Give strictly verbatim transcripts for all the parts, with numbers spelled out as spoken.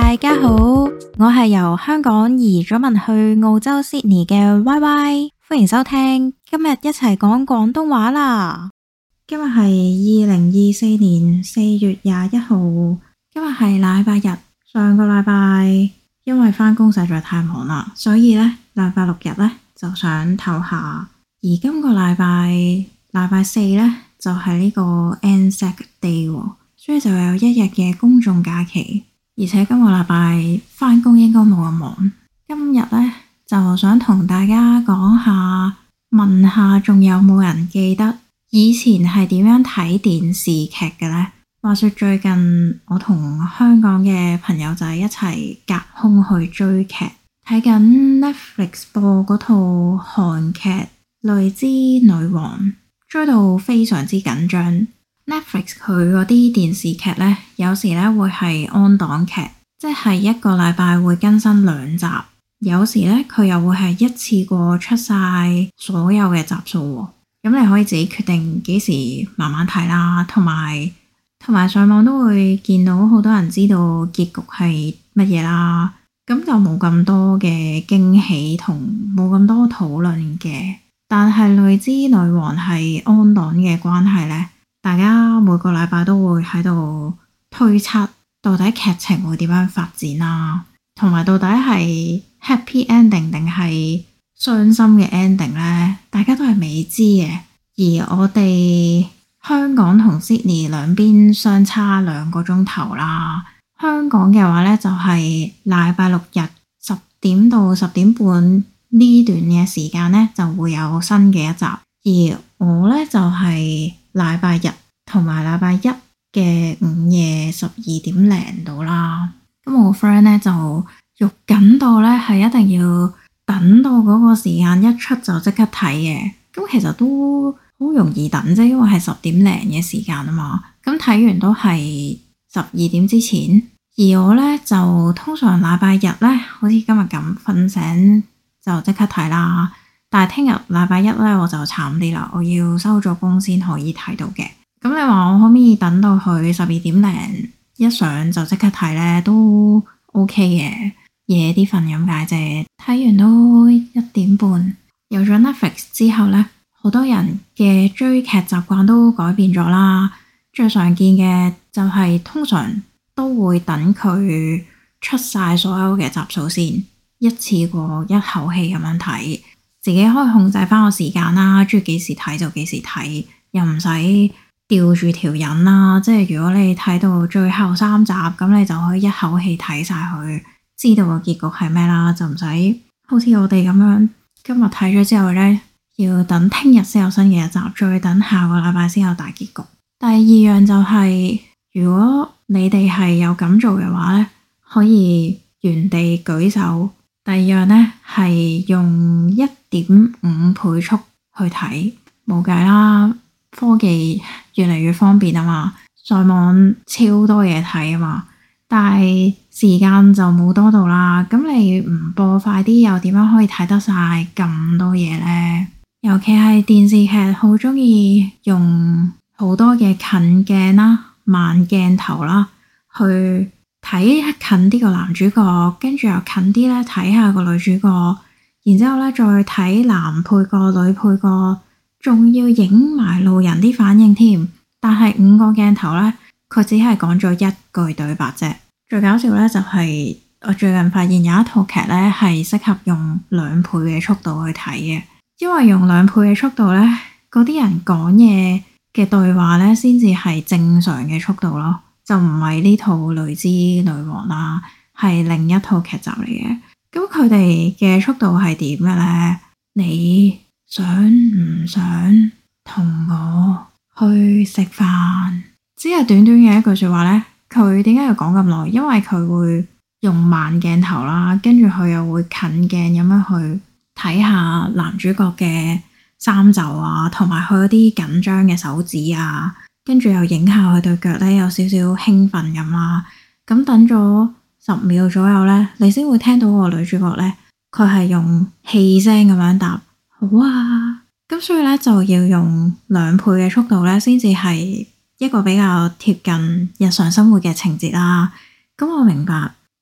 大家好，我係由香港移咗民去澳洲 Sydney 嘅 Y Y， 歡迎收聽，今日一齊講廣東話啦。今日係二零二四年四月廿一號，今日係禮拜日。上個禮拜因為返工實在太忙啦，所以呢禮拜六日呢就想唞下。而今個禮拜禮拜四呢就係呢個 Anzac Day， 所以就有一日嘅公眾假期。而且今個禮拜返工應該冇咁忙。今日呢就想同大家講下，問下仲有冇人記得以前係點樣睇電視劇嘅呢？話說最近我同香港嘅朋友仔一齊隔空去追劇，睇緊 Netflix 播嗰套韓劇《淚之女王》，追到非常之緊張。Netflix 佢嗰啲電視劇呢，有時呢會係安檔劇，即係一個禮拜會更新兩集，有時呢，佢又會係一次過出晒所有嘅集數，咁你可以自己決定幾時慢慢睇啦。同埋同埋上網都會見到好多人知道結局係乜嘢啦，咁就冇咁多嘅驚喜同冇咁多討論嘅。但係《淚之女王》係安檔嘅關係呢，大家每個禮拜都會喺度推測到底劇情會點樣發展啦，同埋到底係 happy ending 定係傷心嘅 ending 呢？大家都係未知嘅。而我哋香港同 Sydney 兩邊相差兩個鐘頭啦。香港嘅話呢，就係禮拜六日十點到十點半呢段嘅時間呢，就會有新嘅一集，而我呢，就係、是。禮拜日同埋禮拜一嘅午夜十二點零度啦，咁我個 friend 咧就肉緊到咧係一定要等到嗰個時間一出就即刻睇嘅。咁其實都好容易等啫，因為係十點零嘅時間啊嘛。咁睇完都係十二點之前。而我咧就通常禮拜日咧，好似今日咁瞓醒就即刻睇啦。但係聽日禮拜一咧，我就慘啲啦，我要收咗工先可以睇到嘅。咁你話我可唔可以等到佢十二點零一上就即刻睇呢？都 OK 嘅，夜啲瞓咁解啫。睇完都一點半。有咗 Netflix 之後呢，好多人嘅追劇習慣都改變咗啦。最常見嘅就係通常都會等佢出晒所有嘅集數先，一次過一口氣咁樣睇。自己可以控制翻個時間啦，中意幾時睇就幾時睇，又唔使吊住條癮啦。即係如果你睇到最後三集，咁你就可以一口氣睇晒佢，知道個結局係咩啦，就唔使好似我哋咁樣今日睇咗之後呢，要等聽日先有新嘅一集，再等下個禮拜先有大結局。第二樣就係、是、如果你哋係有咁做嘅話呢，可以原地舉手。第二樣呢，係用一點五倍速去睇，冇計啦，科技越嚟越方便啊嘛，上網超多嘢睇啊嘛，但係時間就冇多到啦。咁你唔播快啲，又點樣可以睇得晒咁多嘢呢？尤其係電視劇好鍾意用好多嘅近鏡啦、慢鏡頭啦去睇近啲個男主角，跟住又近啲咧睇下個女主角，然之後咧再睇男配角、女配角，仲要影埋路人啲反應添。但係五個鏡頭咧，佢只係講咗一句對白啫。最搞笑咧就係我最近發現有一套劇咧係適合用兩倍嘅速度去睇嘅，因為用兩倍嘅速度咧，嗰啲人講嘢嘅對話咧先至係正常嘅速度咯。就唔係呢套《淚之女王》啦，係另一套劇集嚟嘅。咁佢哋嘅速度係點嘅呢？你想唔想同我去食飯？只係短短嘅一句說話呢，佢點解要講咁耐？因為佢會用慢鏡頭啦，跟住佢又會近鏡咁樣去睇下男主角嘅衫袖啊，同埋佢嗰啲緊張嘅手指啊。跟住又影下佢對腳咧，有少少興奮咁啦。咁等咗十秒左右咧，你先會聽到個女主角咧，佢係用氣聲咁樣答好啊。咁所以咧就要用兩倍嘅速度咧，先至係一個比較貼近日常生活嘅情節啦。咁我明白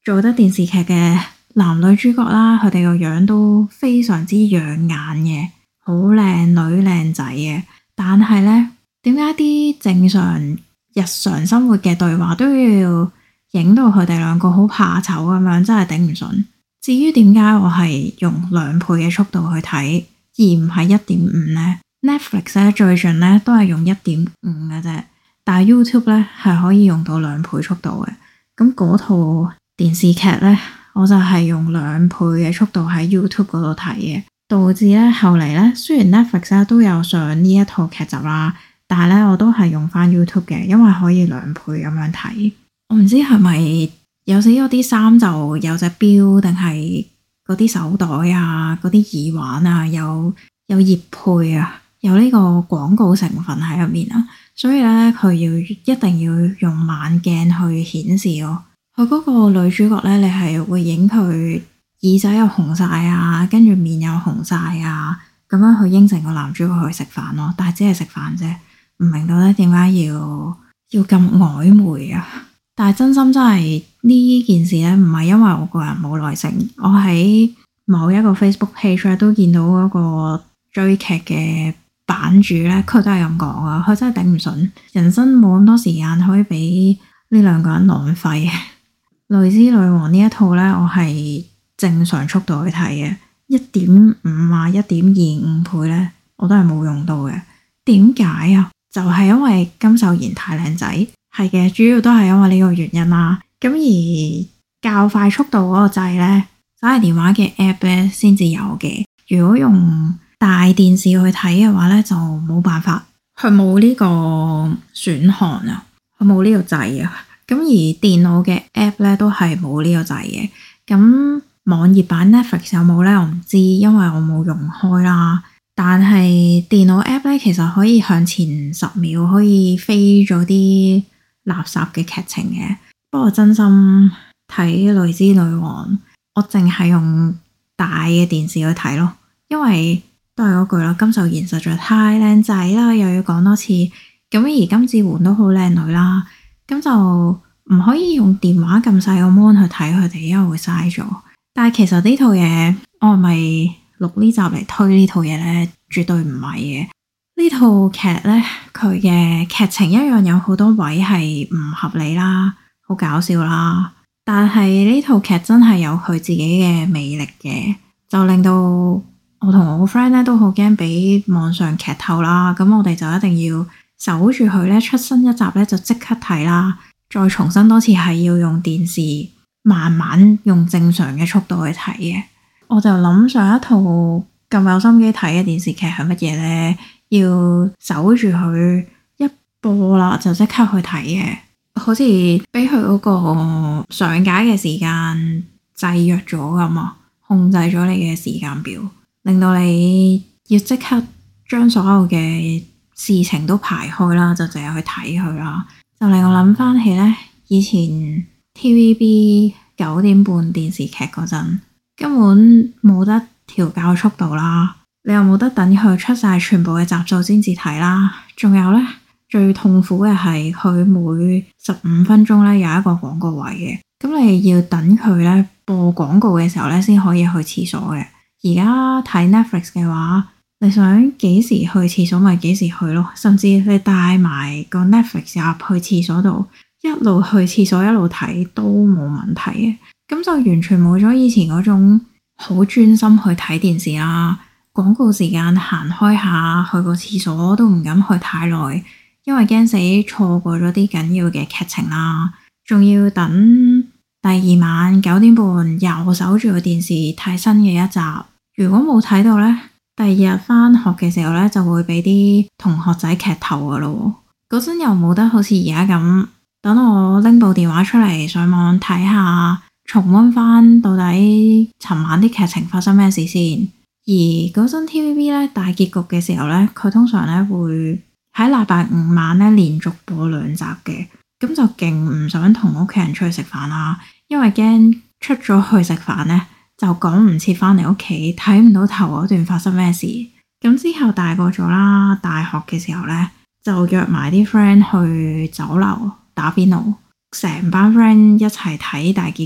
做得電視劇嘅男女主角啦，佢哋個樣都非常之養眼嘅，好靚女靚仔嘅。但係呢，點解啲正常日常生活嘅對話都要影到佢哋兩個好怕醜咁樣，真係頂唔順。至於點解我係用兩倍嘅速度去睇，而唔係一點五呢？Netflix 咧最近咧都係用一點五嘅啫，但係 YouTube 咧係可以用到兩倍速度嘅。咁嗰套電視劇咧，我就係用兩倍嘅速度喺 YouTube 嗰度睇嘅，導致咧後嚟咧雖然 Netflix 咧都有上呢一套劇集啦，但係咧我都係用翻 YouTube 嘅，因為可以兩倍咁樣睇。我唔知係咪有時嗰啲衫就有隻錶，定係嗰啲手袋啊、嗰啲耳環啊有有業配啊，有呢個廣告成分喺入面啊，所以咧佢要一定要用慢鏡去顯示咯。佢嗰個女主角咧，你係會影佢耳仔又紅晒啊，跟住面又紅晒啊，咁樣去應承個男主角去食飯咯。但係只係食飯啫，唔明到咧點解要要咁曖昧啊？但係真心真係呢件事咧，唔係因為我個人冇耐性，我喺某一個 Facebook page 咧都見到嗰個追劇嘅版主咧，佢都係咁講啊，佢真係頂唔順，人生冇咁多時間可以俾呢兩個人浪費。淚之女王呢一套咧，我係正常速度去睇嘅，一點五啊、一點二五倍咧，我都係冇用到嘅。點解啊？就係因為金秀賢太靚仔，係嘅，主要都係因為呢個原因啦。咁而較快速度嗰個掣咧，手提電話嘅 app 咧先至有嘅。如果用大電視去睇嘅話咧，就冇辦法，佢冇呢個選項啊，佢冇呢個掣啊。咁而電腦嘅 app 咧都係冇呢個掣嘅。咁網頁版 Netflix 有冇咧？我唔知，因為我冇用開啦。但係電腦 app 咧，其實可以向前十秒可以飛咗啲垃圾嘅劇情嘅。不過真心睇《淚之女王》，我淨係用大嘅電視去睇咯，因為都係嗰句啦，金秀賢實在太靚仔啦，又要講多次。咁而金智媛都好靚女啦。咁就唔可以用電話咁細個 mon 去睇佢哋，因為會嘥咗。但係其實呢套嘢，我係咪錄呢集嚟推呢套嘢呢？絕對唔係嘅。呢套劇呢，佢嘅劇情一樣有好多位係唔合理啦，好搞笑啦。但係呢套劇真係有佢自己嘅魅力嘅，就令到我同我個 friend 咧都好驚俾網上劇透啦。咁我哋就一定要守住佢咧，出新一集咧就即刻睇啦，再重新多次係要用電視慢慢用正常嘅速度去睇嘅。我就諗上一套咁有心機睇嘅電視劇係乜嘢呢？要守住佢一播啦就即刻去睇嘅，好似俾佢嗰個上架嘅時間制約咗咁啊，控制咗你嘅時間表，令到你要即刻將所有嘅事情都排開啦，就淨係去睇佢啦。就令我諗翻起呢，以前 T V B 九點半電視劇嗰陣，根本冇得調校速度啦，你又冇得等佢出晒全部嘅集數先至睇啦。仲有呢，最痛苦嘅係佢每十五分鐘呢有一個廣告位嘅，咁你要等佢呢播廣告嘅時候呢先可以去廁所嘅。而家睇 Netflix 嘅話，你想幾時去廁所咪幾時去咯，甚至你帶埋個 Netflix 入去廁所度，一路去廁所一路睇都冇問題嘅。咁就完全冇咗以前嗰種好專心去睇電視啦。廣告時間行開下，去個廁所都唔敢去太耐，因為驚死錯過咗啲緊要嘅劇情啦。仲要等第二晚九點半又守住個電視睇新嘅一集，如果冇睇到呢，第二日翻學嘅時候呢，就會俾啲同學仔劇透噶咯。嗰陣又冇得好似而家咁，等我拎部電話出嚟上網睇下，重溫翻到底尋晚啲劇情發生咩事先。而嗰陣 T V B 呢，大結局嘅時候呢，佢通常呢會喺禮拜五晚呢連續播兩集嘅，咁就勁唔想同屋企人出去食飯啦，因為驚出咗去食飯呢，就趕唔切翻嚟屋企，睇唔到頭嗰段發生咩事。咁之後大個咗啦，大學嘅時候呢，就約埋啲 friend 去酒樓打邊爐，成班 friend 一齊睇大結局。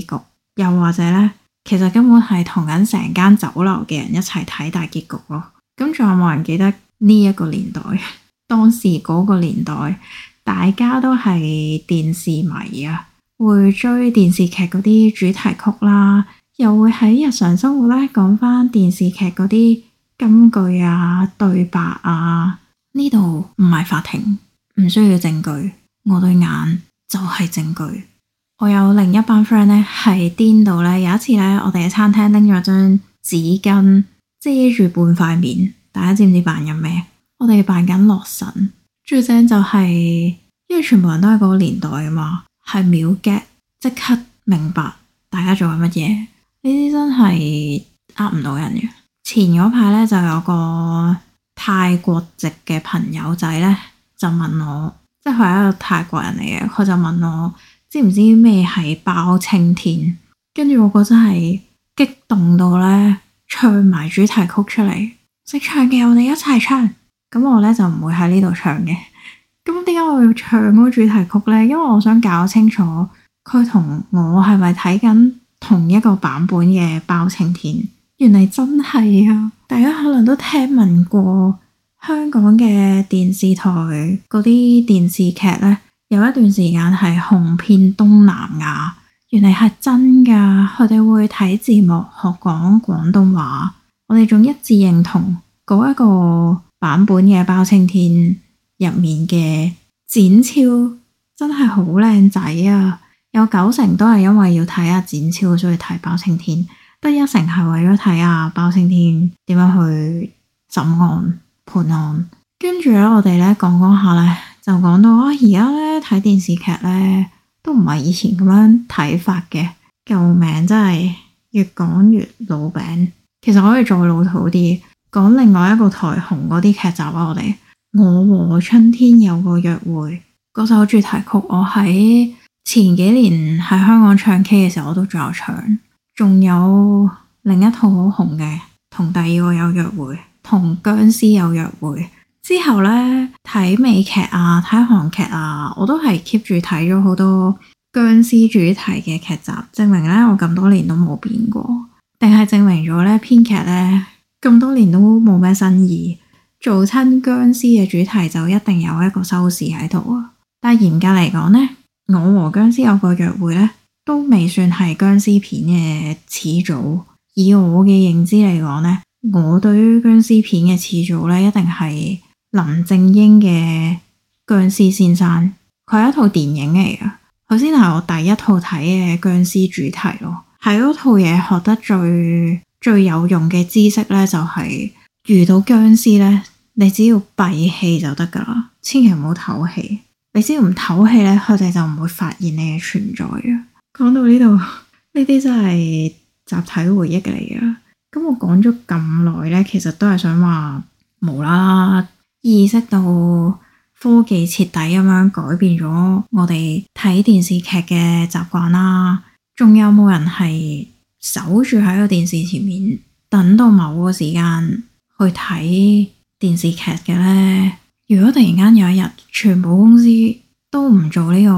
又或者呢，其實根本係同緊成間酒樓嘅人一齊睇大結局咯。咁仲有冇人記得呢一個年代？當時嗰個年代，大家都係電視迷啊，會追電視劇嗰啲主題曲啦，又會喺日常生活咧講翻電視劇嗰啲金句啊、對白啊。呢度唔係法庭，唔需要證據，我對眼就係證據。我有另一班 friend 咧係癲到咧，有一次咧，我哋喺餐廳拎咗張紙巾遮住半塊面，大家知唔知扮緊咩？我哋扮緊洛神。最正就係、是，因為全部人都係嗰個年代啊嘛，係秒 get 即刻明白大家做緊乜嘢。呢啲真係呃唔到人嘅。前嗰排咧就有個泰國籍嘅朋友仔咧就問我，即係佢係一個泰國人嚟嘅，佢就問我知唔知咩係包青天？跟住我嗰真係激動到咧唱埋主題曲出嚟，識唱嘅我哋一齊唱。咁我咧就唔會喺呢度唱嘅。咁點解我要唱嗰個主題曲呢？因為我想搞清楚佢同我係咪睇緊同一個版本嘅包青天。原來真係啊！大家可能都聽聞過香港嘅電視台嗰啲電視劇呢，有一段時間係紅遍東南亞。原來係真噶，佢哋會睇字幕學講廣東話。我哋仲一致認同嗰一個版本嘅包青天入面嘅展超真係好靚仔啊！有九成都係因為要睇下展超所以睇包青天，得一成係為咗睇下包青天點樣去審案判案。跟住咧，我哋咧講講下咧，就講到啊，而家咧睇電視劇咧都唔係以前咁樣睇法嘅。救命！真係越講越老餅。其實可以再老土啲，講另外一個台紅嗰啲劇集啊。我哋我和春天有個約會嗰首主題曲，我喺前幾年喺香港唱 K 嘅時候，我都仲有唱。仲有另一套好紅嘅，同第二個有約會，同僵屍有約會。之後呢，睇美劇啊，睇韓劇啊，我都係 keep 住睇咗好多僵屍主題嘅劇集，證明呢，我咁多年都冇變過。定係證明咗咧，編劇咧咁多年都冇咩新意，做親僵屍嘅主題就一定有一個收視喺度啊！但係嚴格嚟講咧，我和僵屍有個約會咧，都未算係僵屍片嘅始祖。以我嘅認知嚟講咧，我對於僵屍片嘅始祖咧，一定係林正英嘅僵屍先生。佢係一套電影嚟噶，佢先係我第一套睇嘅僵屍主題咯。喺嗰套嘢學得最最有用嘅知識咧，就係遇到僵屍咧，你只要閉氣就得噶啦，千祈唔好唞氣。你只要唔唞氣咧，佢哋就唔會發現你嘅存在嘅。講到呢度，呢啲真係集體回憶嚟噶。咁我講咗咁耐咧，其實都係想話無啦啦意識到科技徹底咁樣改變咗我哋睇電視劇嘅習慣啦。仲有冇人係守住喺個電視前面等到某個時間去睇電視劇嘅呢？如果突然間有一日全部公司都唔做呢個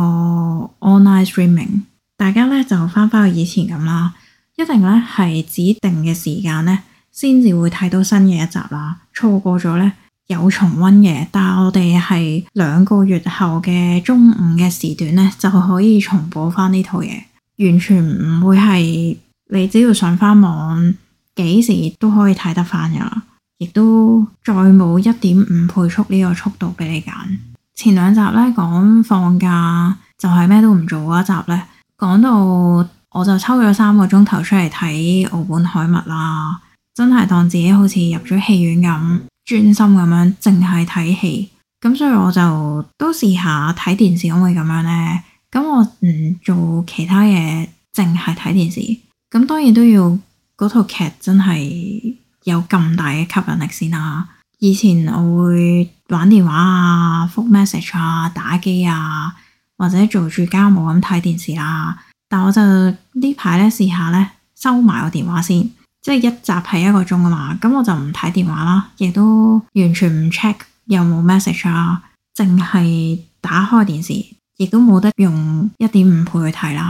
online streaming， 大家呢就翻返去以前咁啦，一定呢係指定嘅時間呢先至會睇到新嘅一集啦。錯過咗呢有重溫嘅，但係我哋係兩個月後嘅中午嘅時段呢就可以重播翻呢套嘢。完全唔會係你只要上翻網，幾時都可以睇得翻噶啦，亦都再冇一點五倍速呢個速度俾你揀。前兩集咧講放假就係咩都唔做嗰一集咧，講到我就抽咗三個鐘頭出嚟睇奧本海默啦，真係當自己好似入咗戲院咁，專心咁樣淨係睇戲。咁所以我就都試下睇電視可唔可以咁樣呢？咁我唔做其他嘢，淨係睇電視。咁當然都要嗰套劇真係有咁大嘅吸引力先啦。以前我會玩電話啊、覆 message 啊、打機啊，或者做住家務咁睇電視啦。但我就呢排咧試下咧收埋個電話先，即係一集係一個鐘啊嘛。咁我就唔睇電話啦，亦都完全唔 check 有冇 message 啊，淨係打開電視。亦都冇得用一點五倍去睇啦，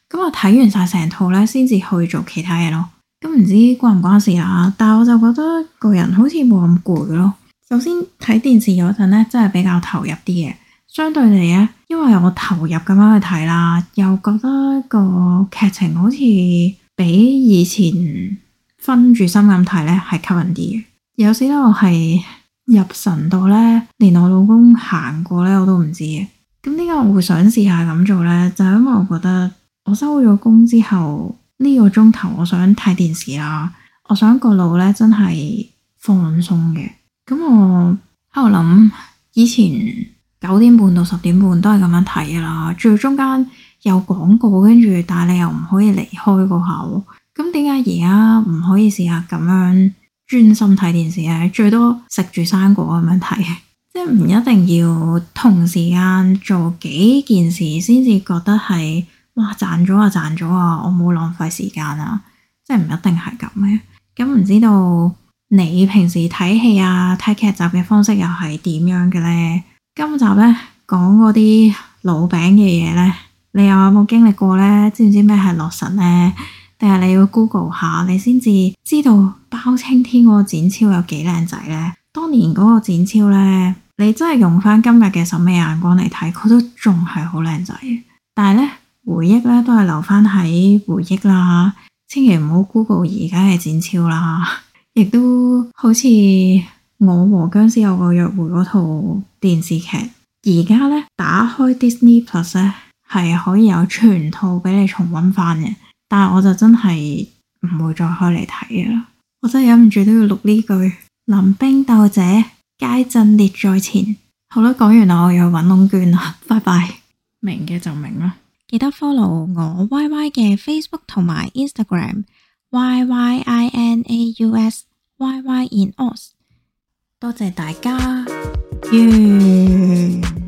咁我睇完晒成套咧，先至去做其他嘢咯。咁唔知關唔關事啦，但係我就覺得個人好似冇咁攰咯。首先睇電視嗰陣咧，真係比較投入啲嘅。相對嚟咧，因為我投入咁樣去睇啦，又覺得個劇情好似比以前分住心咁睇咧係吸引啲嘅。有時咧我係入神到咧，連我老公行過咧我都唔知嘅。咁點解我會想試下咁做咧？就係因為我覺得我收咗工之後呢個鐘頭，我想睇電視啦，我想個腦咧真係放鬆嘅。咁我喺度諗，以前九點半到十點半都係咁樣睇噶啦，最中間有廣告，跟住但係你又唔可以離開嗰下。咁點解而家唔可以試下咁樣專心睇電視咧？最多食住生果咁樣睇。即係唔一定要同時間做幾件事先至覺得係哇賺咗啊賺咗啊，我冇浪費時間啊，即係唔一定係咁嘅。咁唔知道你平時睇戲啊睇劇集嘅方式又係點樣嘅呢？今集呢講嗰啲老餅嘅嘢呢，你又有冇經歷過呢？知唔知咩係洛神呢？定係你要 Google 下你先至知道包青天嗰個展超有幾靚仔呢？當年嗰個展超呢，你真係用翻今日嘅審美眼光嚟睇，佢都仲係好靚仔。但係呢，回憶呢都係留翻喺回憶啦，千祈唔好 Google 而家嘅展超啦。亦都好似我和僵屍有個約會嗰套電視劇，而家呢，打開 Disney Plus 呢，係可以有全套俾你重溫翻嘅，但係我就真係唔會再開嚟睇嘅啦。我真係忍唔住都要錄呢句。臨兵鬥者，皆陣列在前。好啦，講完啦，我要去搵窿捐啦，拜拜。明嘅就明啦，記得 follow 我 Y Y 嘅 Facebook 同埋 Instagram Y Y I N A U S Y Y in Aus。多謝大家，完。